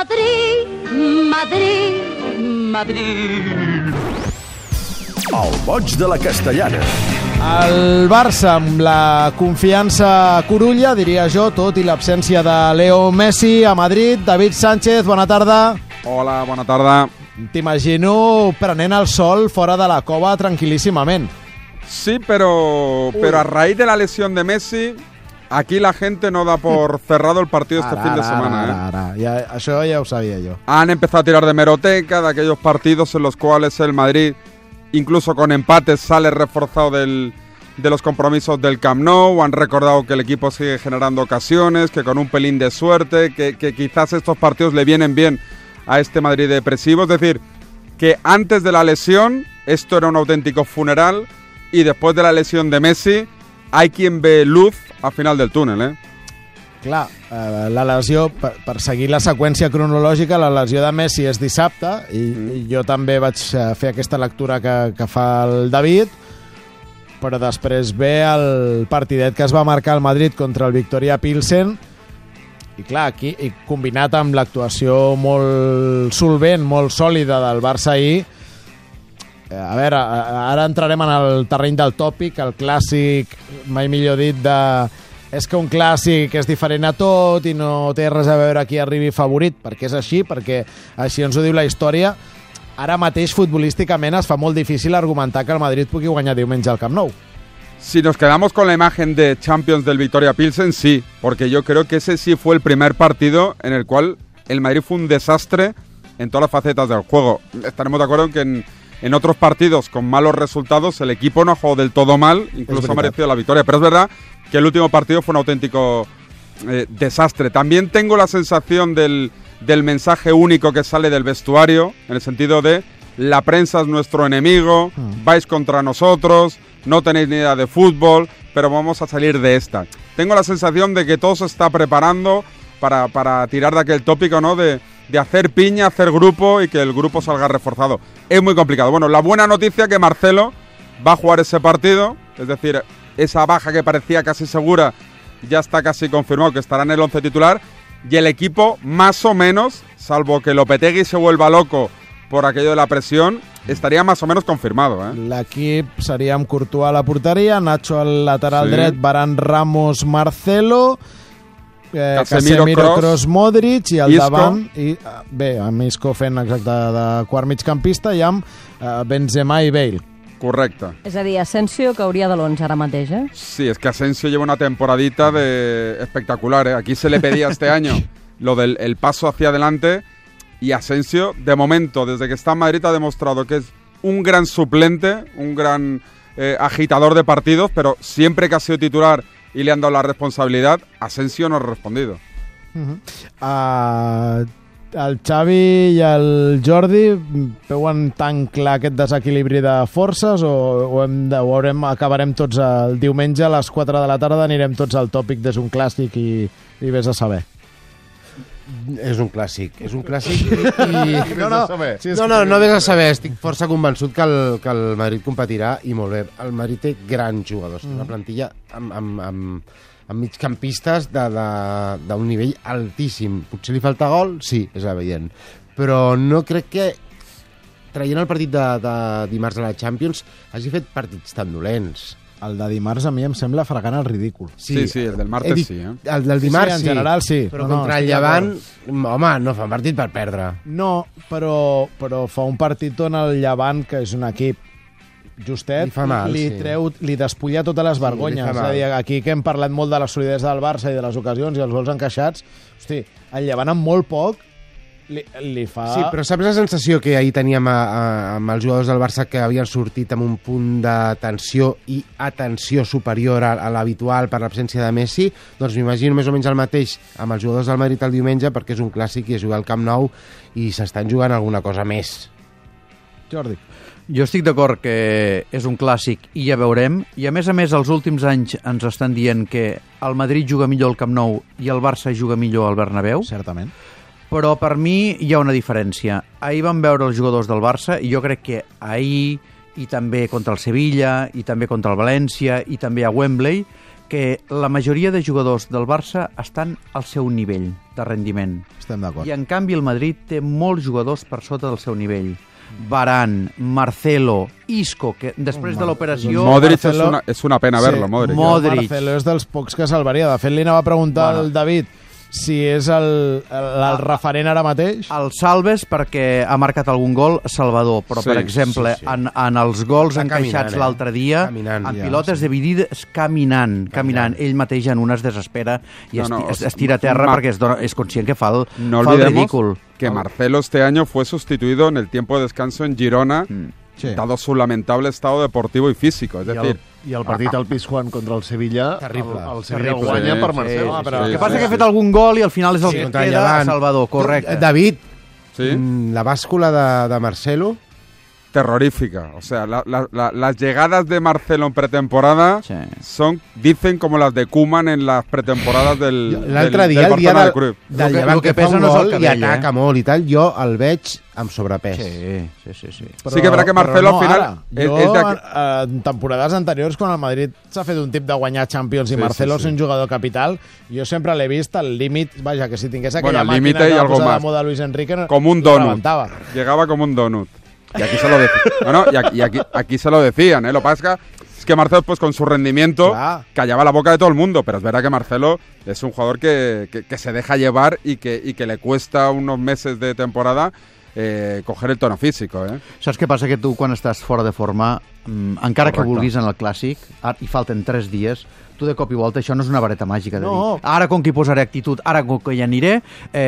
Madrid, Madrid, Madrid. El boig de la Castellana. El Barça, amb la confiança curulla, diria jo, tot i l'absència de Leo Messi a Madrid. David Sánchez, bona tarda. Hola, bona tarda. T'imagino prenent el sol fora de la cova tranquil·líssimament. Sí, pero a raíz de la lesión de Messi, aquí la gente no da por cerrado el partido este fin de semana. Això ja ho sabia jo. Han empezado a tirar de hemeroteca, de aquellos partidos en los cuales el Madrid, incluso con empates, sale reforzado de los compromisos del Camp Nou. Han recordado que el equipo sigue generando ocasiones, que con un pelín de suerte, que quizás estos partidos le vienen bien a este Madrid depresivo. Es decir, que antes de la lesión esto era un auténtico funeral y después de la lesión de Messi hay quien ve luz al final del túnel, ¿eh? Clar, la lesió, per seguir la seqüència cronològica, la lesió de Messi és dissabte i jo també vaig fer aquesta lectura que fa el David, però després ve el partidet que es va marcar al Madrid contra el Victoria Pilsen i clar, aquí, i combinat amb l'actuació molt solvent, molt sòlida del Barça ahir. A veure, ara entrarem en el terreny del tòpic, el clàssic, mai millor dit, és que un clàssic és diferent a tot i no té res a veure qui arribi favorit, perquè és així, perquè així ens ho diu la història. Ara mateix, futbolísticament, es fa molt difícil argumentar que el Madrid pugui guanyar diumenge al Camp Nou. Si nos quedamos con la imagen de Champions del Victoria Pilsen, sí, porque yo creo que ese sí fue el primer partido en el cual el Madrid fue un desastre en todas las facetas del juego. Estaremos de acuerdo en que en otros partidos con malos resultados el equipo no ha jugado del todo mal, incluso ha merecido la victoria, pero es verdad que el último partido fue un auténtico desastre. También tengo la sensación del mensaje único que sale del vestuario, en el sentido de la prensa es nuestro enemigo, vais contra nosotros, no tenéis ni idea de fútbol, pero vamos a salir de esta. Tengo la sensación de que todo se está preparando para tirar de aquel tópico, ¿no?, de hacer piña, hacer grupo y que el grupo salga reforzado. Es muy complicado. Bueno, la buena noticia es que Marcelo va a jugar ese partido, es decir, esa baja que parecía casi segura ya está casi confirmado que estará en el 11 titular y el equipo más o menos, salvo que Lopetegui se vuelva loco por aquello de la presión, estaria més o menys confirmado, eh? L'equip seria amb Courtois a la porteria, Nacho al lateral dret, Varane, Ramos, Marcelo, Casemiro, Kroos, Modric i al Isco. davant, i bé, amb Isco fent exacte de quart migcampista i amb Benzema i Bale. Correcte. És a dir, Asensio cauria de l'11 ara mateix, eh? Sí, es que Asensio lleva una temporadita espectacular, ¿eh? Aquí se le pedía este año lo del el paso hacia adelante y Asensio, de momento, desde que está en Madrid, ha demostrado que es un gran suplente, un gran agitador de partidos, pero siempre que ha sido titular y le han dado la responsabilidad, Asensio no ha respondido. El Xavi i el Jordi veuen tan clar aquest desequilibri de forces o acabarem tots el diumenge a les 4 de la tarda, anirem tots al tòpic des un clàssic i vés a saber. És un clàssic i... No vés a saber, estic força convençut que el Madrid competirà i molt bé. El Madrid té grans jugadors, una plantilla amb migcampistes d'un nivell altíssim. Potser li falta gol? Sí, és evident. Però no crec que, traient el partit de dimarts a la Champions, hagi fet partits tan dolents. El de dimarts a mi em sembla fregant el ridícul. Sí, el del martes sí. El del dimarts sí. En general sí. Però contra el Llevant, home, no fa un partit per perdre. No, però fa un partit on el Llevant, que és un equip justet, li despulla totes les vergonyes. És a dir, aquí que hem parlat molt de la solidesa del Barça i de les ocasions i els gols encaixats, hosti, el Llevant amb molt poc li fa... Sí, però saps la sensació que ahir teníem amb els jugadors del Barça que havien sortit amb un punt de tensió i atenció superior a l'habitual per l'absència de Messi? Doncs m'imagino més o menys el mateix amb els jugadors del Madrid el diumenge, perquè és un clàssic i es juga al Camp Nou i s'estan jugant alguna cosa més. Jordi. Jo estic d'acord que és un clàssic i ja veurem, i a més, els últims anys ens estan dient que el Madrid juga millor al Camp Nou i el Barça juga millor al Bernabéu. Certament. Però per mi hi ha una diferència. Ahir vam veure els jugadors del Barça i jo crec que ahir, i també contra el Sevilla, i també contra el València, i també a Wembley, que la majoria de jugadors del Barça estan al seu nivell de rendiment. Estem d'acord. I en canvi el Madrid té molts jugadors per sota del seu nivell. Varane, Marcelo, Isco, que després de l'operació... Modric Marcelo- és una pena verlo, Modric. Modric. Marcelo és dels pocs que salvaria. De fet, li anava a preguntar al David si és el referent ara mateix. El salves perquè ha marcat algun gol Salvador, però Sí, per exemple sí. en els gols Està encaixats caminant, l'altre dia, Caminant, en ja, pilotes dividides, caminant. Ell mateix en una es desespera i No, es tira a terra perquè és conscient que fa el No fa el olvidemos ridícul. que Marcelo este año fue sustituido en el tiempo de descanso en Girona, Sí. dado su lamentable estado deportivo y físico. Es decir, I el partit al Pizjuán contra el Sevilla, Terrible. el Sevilla Terrible. guanya Sí, per sí, Marcelo. sí, però sí, El que passa és que ha fet algun gol i al final és el que contra queda a Llevant. Salvador, correcte. David, ¿sí? la bàscula de Marcelo... terrorífica. O sea, las llegadas de Marcelo en pretemporada Sí. dicen como las de Koeman en las pretemporadas del L'altre dia, del el dia Barcelona del, Cruyff. del que- Llevant, lo que que fa pesa un no és el gol i cabell, ataca molt i tal, jo el veig amb sobrepès. Sí. Sí que verá que Marcelo però al final ara. es Jo, de- en temporades anteriors, quan el Madrid s'ha fet un tip de guanyar Champions i Sí, Marcelo sí, sí. és un jugador capital, jo sempre l'he vist al límit, vaja, que si tingués aquella Bueno, al màquina límite que y va algo posar más. de moda Luis Enrique, como un lo donut. rebentava. Llegaba como un donut. Y aquí se lo decían. No, y aquí se lo decían, ¿eh? Lo que pasa es que Marcelo, pues con su rendimiento, Claro. callaba la boca de todo el mundo. Pero es verdad que Marcelo es un jugador que se deja llevar y que le cuesta unos meses de temporada coger el tono físico, ¿eh? Saps què passa? Que tu, quan estàs fora de forma, encara que Correcte. vulguis en el Clàssic, i falten 3 dies, tu de cop i volta, això no és una vareta màgica de No. dir, ara com que hi posaré actitud, ara com que hi aniré,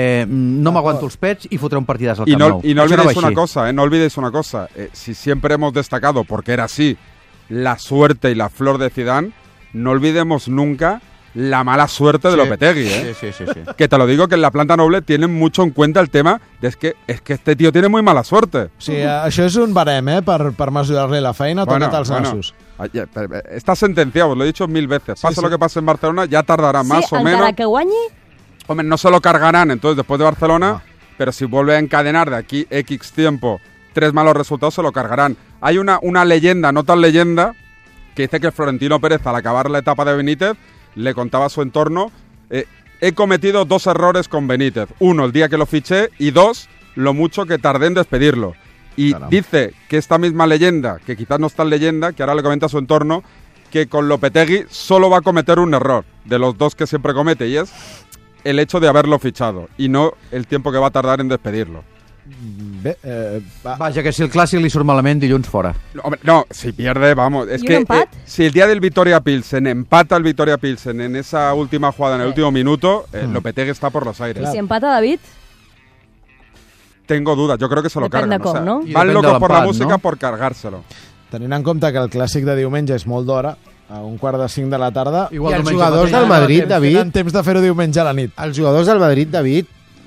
no m'aguanto els pets i fotré un partidàs al Y Camp no, Nou. y no Això olvidéis va una així. cosa, no olvidéis una cosa. Si siempre hemos destacado, porque era así, la suerte y la flor de Zidane, no olvidemos nunca la mala suerte de Lopetegui, ¿eh? Sí. Que te lo digo que en la planta noble tienen mucho en cuenta el tema de es que este tío tiene muy mala suerte. Sí, això és un barem, per mesurar-li la feina, toca't els nassos. Está sentenciado, os lo he dicho 1000 veces. Pase lo que pase en Barcelona, ya tardará más Sí, o encara menos. que guanyi, Hombre, no se lo cargarán entonces después de Barcelona, pero si vuelve a encadenar de aquí X tiempo 3 malos resultados, se lo cargarán. Hay una leyenda, no tan leyenda, que dice que Florentino Pérez, al acabar la etapa de Benítez, le contaba a su entorno: he cometido 2 errores con Benítez. 1, el día que lo fiché, y 2, lo mucho que tardé en despedirlo. Y dice que esta misma leyenda, que quizás no es tan leyenda, que ahora le comenta a su entorno, que con Lopetegui solo va a cometer un error, de los 2 que siempre comete, y es el hecho de haberlo fichado, y no el tiempo que va a tardar en despedirlo. Bé, Vaja, que si el Clàssic li surt malament, dilluns fora. No, hombre, no, si pierde, vamos. Es ¿Y un que empat? si el día del Vitoria Pilsen empata el Vitoria Pilsen en esa última jugada, en el último minuto, Lopetegui está por los aires. i si empata David, Tengo dudas, yo creo que se lo Depèn cargan. de com, no? I Van depèn de locos por la l'empat, música no? por cargárselo. tenint en compte que el clàssic de diumenge és molt d'hora, a 1:45 de la tarda, Igual I els diumenge jugadors mateix. del Madrid, tenen David, temps de fer-ho diumenge a la nit. els jugadors del Madrid, David,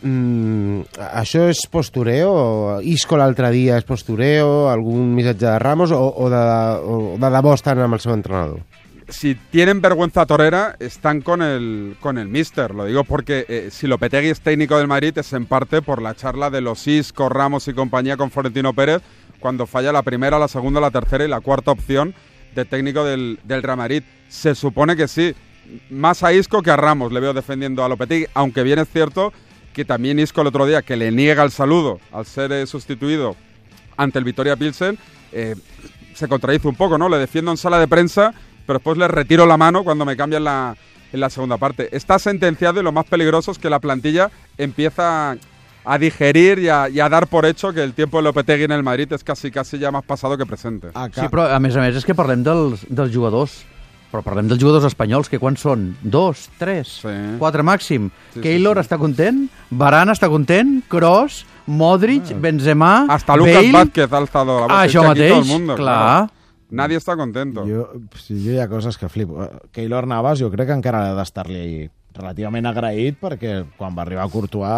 això és postureo? Isco l'altre dia és postureo? Algun missatge de Ramos? O de debò estan amb el seu entrenador? Si tienen vergüenza torera, están con el míster. Lo digo porque si Lopetegui es técnico del Madrid es en parte por la charla de los Isco, Ramos y compañía con Florentino Pérez cuando falla la primera, la segunda, la tercera y la cuarta opción de técnico del Real Madrid. Se supone que sí. Más a Isco que a Ramos le veo defendiendo a Lopetegui, aunque bien es cierto que también Isco el otro día, que le niega el saludo al ser sustituido ante el Vitoria Pilsen, se contradice un poco, ¿no? Le defiendo en sala de prensa, pero después le retiro la mano cuando me cambian en la segunda parte. Está sentenciado y lo más peligroso es que la plantilla empieza a digerir y a dar por hecho que el tiempo de Lopetegui en el Madrid es casi ya más pasado que presente. Sí, però a més és que parlem dels jugadors. Però parlem dels jugadors espanyols, que quants són? 2, 3, Sí. 4 màxim. Sí, Keylor sí. està content, Varane està content, Kroos, Modric, Benzema, Hasta Lucas Bale... Vázquez ha alzado la voz. Ah, Es que això aquí todo el mateix, mundo, clar. claro. Nadie está contento. Jo hi ha coses que flipo. Keylor Navas jo crec que encara ha d'estar-li relativament agraït perquè quan va arribar Courtois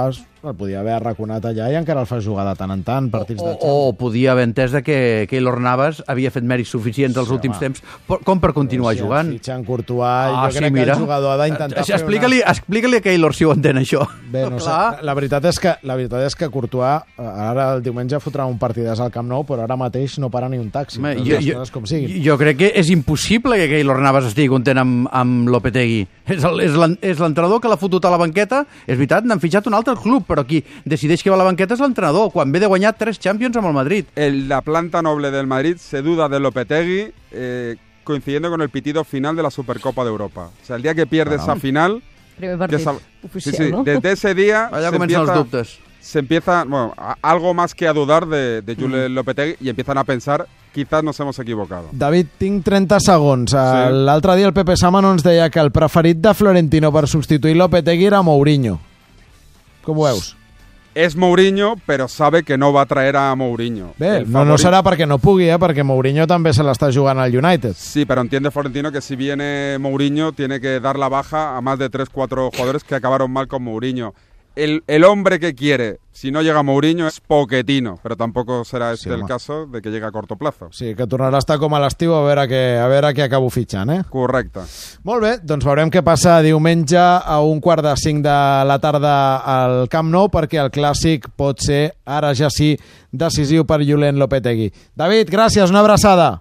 El podia haver arraconat allà i encara el fa jugar de tant en tant, partits de Champions. O podia haver entès de que Keylor Navas havia fet mèrits suficients els últims temps com per continuar jugant. Si fitxen Courtois, jo crec que el jugador ha d'intentar fer Explica-li a Keylor si ho entén, això. Bé, no sé. La veritat és que Courtois ara el diumenge fotrà un partidàs al Camp Nou, però ara mateix no para ni un taxi. Jo crec que és impossible que Keylor Navas estigui content amb Lopetegui. És l'entrenador que l'ha fotut a la banqueta. És veritat, n'han fitxat un altre club, però qui decideix que va a la banqueta és l'entrenador, quan ve de guanyar 3 Champions amb el Madrid. La planta noble del Madrid se duda de Lopetegui, coincidiendo con el pitido final de la Supercopa de Europa. O sea, el día que pierde esa final... Primer partit oficial, ¿no? Desde ese día se empieza algo más que a dudar de Julen Lopetegui y empiezan a pensar, quizás nos hemos equivocado. David, tinc 30 segons. Sí. L'altre dia el Pepe Sámano ens deia que el preferit de Florentino per substituir Lopetegui era Mourinho. Com ho veus? Es Mourinho, pero sabe que no va a traer a Mourinho. Bé, no serà perquè no pugui, perquè Mourinho també se l'està jugant al United. Sí, pero entiende Florentino que si viene Mourinho tiene que dar la baja a más de 3-4 jugadores que acabaron mal con Mourinho. El hombre que quiere, si no llega Mourinho, es Pochettino, però tampoc serà el caso de que llegue a corto plazo. Sí, que tornarà a estar com a l'estiu a veure què acabo fitxant, Correcte. Molt bé, doncs veurem què passa diumenge a 4:45 de la tarda al Camp Nou, perquè el clàssic pot ser, ara ja sí, decisiu per Julen Lopetegui. David, gràcies, una abraçada.